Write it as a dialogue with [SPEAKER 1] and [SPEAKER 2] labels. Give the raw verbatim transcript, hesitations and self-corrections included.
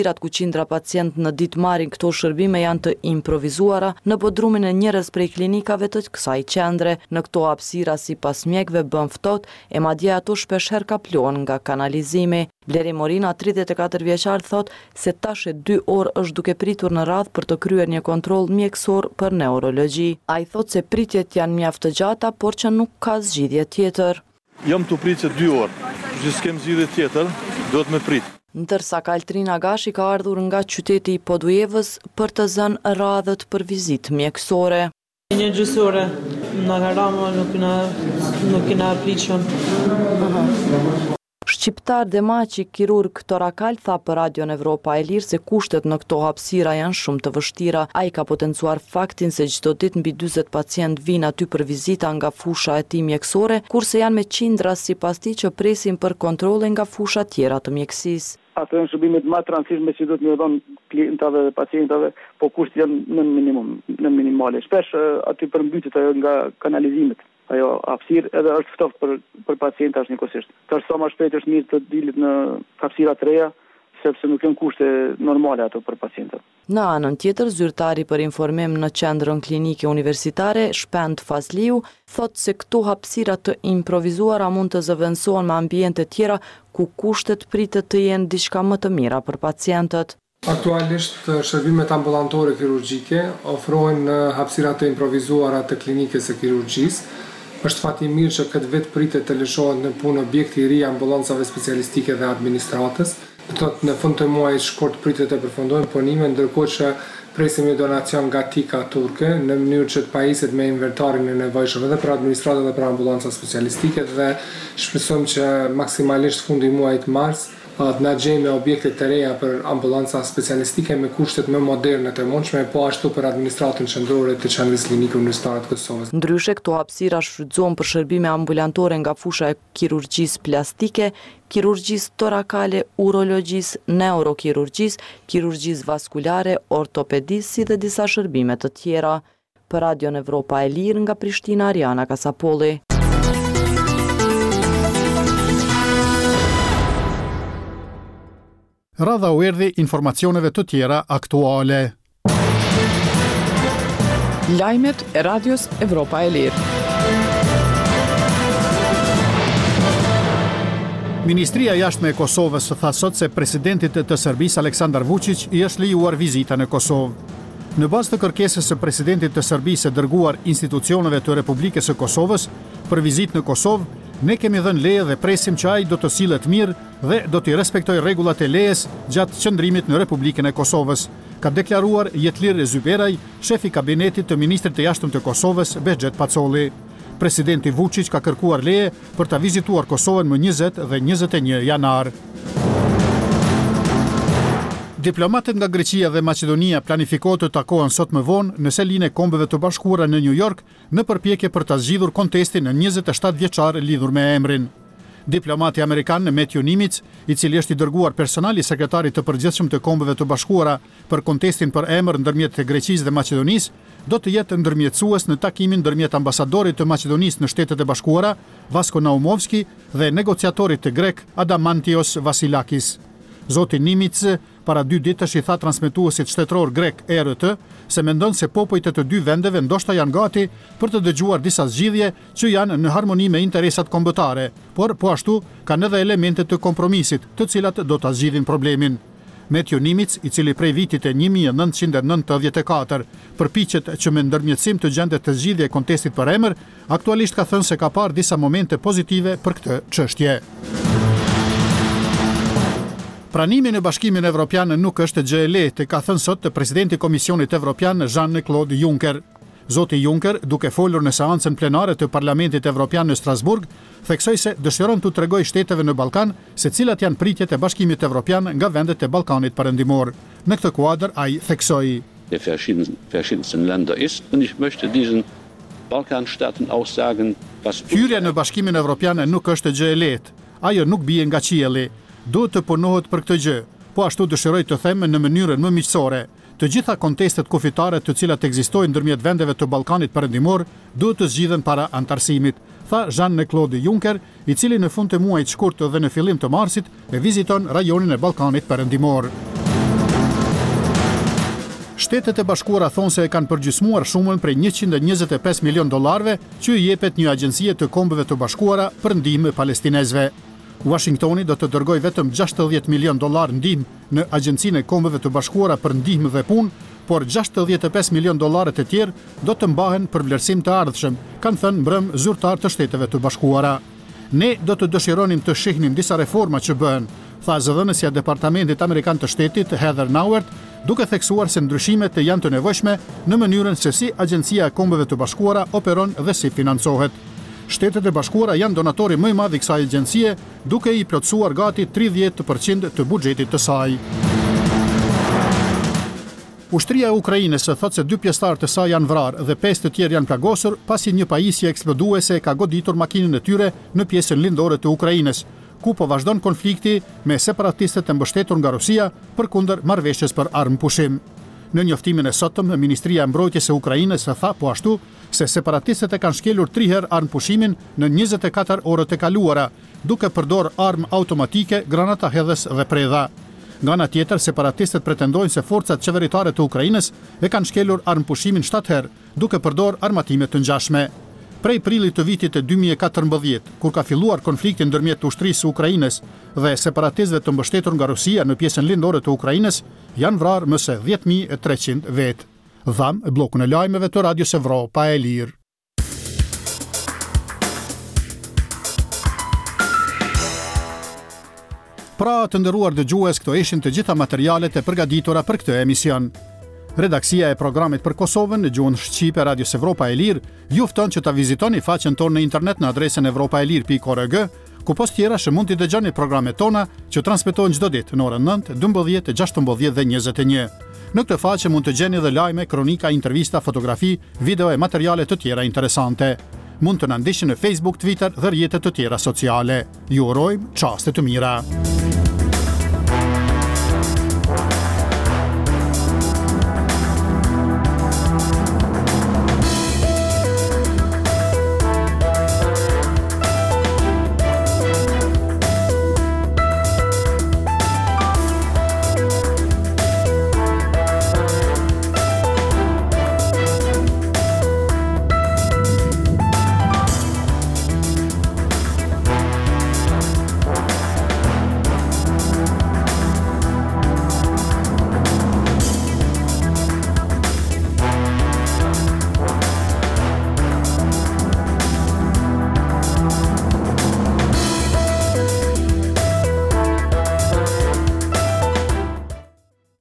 [SPEAKER 1] Ku qindra pacient në ditë marrin këto shërbime janë të improvizuara në podrumin e njërës prej klinikave të kësaj qendre. Në këto hapësira sipas mjekëve bën ftohtë e madje ato shpeshherë kaplohen nga kanalizimi. Bleri Morina, tridhjetë e katër vjeçar, thot se tash e dy orë është duke pritur në radhë për të kryer një kontroll mjekësor për neurologji. Ai thot se pritjet janë mjaft të gjata, por që nuk ka zgjidhje tjetër.
[SPEAKER 2] Jam të pritë dy orë, gjithë s'kem zgjidhje tjetër, do të me prit.
[SPEAKER 1] Ndërsa Kaltrina Gashi ka ardhur nga qyteti i Podujevës për të zënë radhët për vizitë mjekësore.
[SPEAKER 3] Një gjysore, në karama nuk na nuk na pritshëm.
[SPEAKER 1] Shqiptar Demaçi, kirurg torakal, tha për Radion Evropa e Lirë se kushtet në këto hapësira janë shumë të vështira. Ai ka potencuar faktin se çdo ditë mbi dyzet pacient vinë aty për vizita nga fusha e tij mjekësore, kurse janë me qindra sipas tij që presin për kontrolle nga fusha tjera të mjekësisë.
[SPEAKER 4] Ato janë shërbimet më të rëndësishme që do të më dhënë klientave dhe pacientave, po kushtet janë në minimum, në minimale. Shpesh aty përmbytet ajo nga kanalizimet. Ajo hapësirë edhe është ftoftë për për pacientë është njëkohësisht. Tërsa më shpejt është mirë të dilet në hapësira të reja, sepse nuk janë kushte normale ato për pacientët.
[SPEAKER 1] Në anën tjetër, zyrtari për informim në qendrën klinike universitare, Shpend Fazliu, thot se këto hapësira të improvizuara mund të zëvendësohen me ambiente tjera ku kushtet pritet të jenë diçka më të mira për pacientët.
[SPEAKER 5] Aktualisht, shërbimet ambulantore kirurgjike ofrohen në hapësira të improvizuara të klinikës së kirurgjisë. Është fati mirë që këtë vetë pritet të lëshohet në punë objekti i ri ambulancave specialistike dhe administratës. Do të thotë në fund të muajit shkurt pritet të përfundojnë punime, ndërkohë që presim një donacion nga Tika turke në mënyrë që të pajiset me inventarin e nevojshëm edhe për administratën dhe për ambulanca specialistike dhe shpresojmë që maksimalisht fundi muajit mars të na gjejmë objekte të reja për ambulanca specialistike me kushtet më moderne të mundshme, po ashtu për administratën qendrore të qendrës klinike universitare të Kosovës.
[SPEAKER 1] Ndryshe, këto hapësira shfrytëzohen për shërbime ambulantore nga fusha e kirurgjisë plastike, kirurgjisë torakale, urologjisë, neurokirurgjisë, kirurgjisë vaskulare, ortopedisë si dhe disa shërbime të tjera. Për Radion Evropa e Lirë nga Prishtina, Ariana Kasapolli.
[SPEAKER 6] Radha u erdhi informacioneve të tjera aktuale.
[SPEAKER 7] Lajmet e Radios Evropa e Lirë.
[SPEAKER 6] Ministria e Jashtme e Kosovës tha sot se presidentit të Serbisë Aleksandar Vučić i është lejuar vizita në Kosovë. Në bazë të kërkesës së presidentit të Serbisë së dërguar institucioneve të Republikës së Kosovës për vizitë në Kosovë, ne kemi dhënë leje dhe presim që ai do të sillet mirë dhe do të respektojë rregullat e lejes gjatë qëndrimit në Republikën e Kosovës, ka deklaruar Jetlir Zyberaj, shefi i kabinetit të ministrit të jashtëm të Kosovës, Behxhet Pacolli. Presidenti Vučić ka kërkuar leje për ta vizituar Kosovën më njëzet dhe njëzet e një janar. Diplomatët nga Greqia dhe Maqedonia planifikohet të takohen sot më vonë në selinë e Kombeve të Bashkuara në New York në përpjekje për ta zgjidhur kontestin në njëzet e shtatë vjeçar lidhur me emrin. Diplomati amerikan Matthew Nimitz, i cili është i dërguar personal i sekretarit të përgjithshëm të Kombeve të Bashkuara për kontestin për emër ndërmjet Greqisë dhe Maqedonisë, do të jetë ndërmjetësues në takimin ndërmjet ambasadorit të Maqedonisë në Shtetet e Bashkuara, Vasko Naumovski, dhe negociatorit të grek Adamantios Vasilakis. Zoti Nimitz para dy ditësh i tha transmetuesit shtetëror grek E R T se mendon se popujt e të dy vendeve ndoshta janë gati për të dëgjuar disa zgjidhje që janë në harmoni me interesat kombëtare, por po ashtu kanë edhe elemente të kompromisit, të cilat do ta zgjidhin problemin. Matthew Nimitz, i cili prej vitit e një mijë e nëntëqind e nëntëdhjetë e katër përpiqet që me ndërmjetësim të gjendet të zgjidhje e kontestit për emër, aktualisht ka thënë se ka parë disa momente pozitive për këtë çështje. Pranimi në Bashkimin Evropian nuk është gjë e lehtë, ka thënë sot presidenti i Komisionit Evropian Jean-Claude Juncker. Zoti Juncker, duke folur në seancën plenare të Parlamentit Evropian në Strasburg, theksoi se dëshiron të tregojë shteteve në Ballkan se cilat janë pritjet e Bashkimit Evropian nga vendet e Ballkanit Perëndimor. Në këtë kuadër ai theksoi:
[SPEAKER 8] der verschiedensten Länder ist und ich möchte diesen Balkanstaaten auch sagen, was
[SPEAKER 6] hyrja në Bashkimin Evropian nuk është gjë e lehtë. Ajo nuk bie nga qielli. Duhet të punohet për këtë gjë, po ashtu dëshiroj të them në mënyrën më miqësore. Të gjitha kontestet kufitare të cilat ekzistojnë ndërmjet vendeve të Ballkanit Perëndimor duhet të zgjidhen para antarësimit, tha Jean-Claude Juncker, i cili në fund të muajit shkurt dhe në fillim të marsit e viziton rajonin e Ballkanit Perëndimor. Shtetet e Bashkuara thonë se e kanë përgjysmuar shumën prej njëqind e njëzet e pesë milion dollarëve që i jepet një agjencie të Kombeve të Bashkuara për ndihmë palestinezëve. Washingtoni do të dërgojë vetëm gjashtëdhjetë milion dollar ndihmë në Agjencinë e Kombeve të Bashkuara për ndihmë dhe punë, por gjashtëdhjetë e pesë milion dollarët e tjerë do të mbahen për vlerësim të ardhshëm, kanë thënë mbrëm zyrtar të Shteteve të Bashkuara. Ne do të dëshironim të shihnim disa reforma që bëhen, tha zëdhënësja e Departamentit Amerikan të Shtetit Heather Nauert, duke theksuar se ndryshimet janë të nevojshme në mënyrën se si Agjencia e Kombeve të Bashkuara operon dhe si financohet. Shtetet e Bashkuara janë donatori më i madh i kësaj agjencie, duke i plotësuar gati tridhjetë përqind të buxhetit të saj. Ushtria e Ukrainës thotë se dy pjesëtar të saj janë vrarë dhe pesë të tjerë janë plagosur pasi një pajisje eksploduese ka goditur makinën e tyre në pjesën lindore të Ukrainës, ku po vazhdon konflikti me separatistët e mbështetur nga Rusia përkundër marrëveshjes për armë pushim. Në njoftimin e sotëm, Ministria e Mbrojtjes së Ukrainës tha po ashtu se separatistët e kanë shkelur tri herë armë pushimin në njëzet e katër orët e kaluara, duke përdor armë automatike, granata hedhës dhe predha. Nga ana tjetër, separatistët pretendojnë se forcat qeveritare të Ukrainës e kanë shkelur armë pushimin shtatë herë, duke përdor armatime të ngjashme. Prej prillit të vitit e dy mijë e katërmbëdhjetë, kur ka filluar konflikti ndërmjet ushtrisë së Ukrainës dhe separatistëve të mbështetur nga Rusia në pjesën lindore të Ukrainës, janë vrarë më së dhjetë mijë e treqind vetë. Dham e bllokun e lajmeve të Radios Evropa e Lirë. Pra të nderuar dëgjues, këto ishin të gjitha materialet e përgatitura për këtë emision. Redaksia e programit për Kosovën në gjuhën shqipe Radios Evropa e Lirë ju fton që ta vizitoni faqen tonë në internet në adresën evropaelir pikë org, ku post tjera që mund t'i dëgjoni programet tona që transmetohen çdo ditë në orën nëntë, dymbëdhjetë, gjashtëmbëdhjetë dhe njëzet e një. Në këtë faqe mund të gjeni edhe lajme, kronika, intervista, fotografi, video e materiale të tjera interesante. Mund të na ndiqni në Facebook, Twitter dhe rrjetet të tjera sociale. Ju urojmë çaste të mira.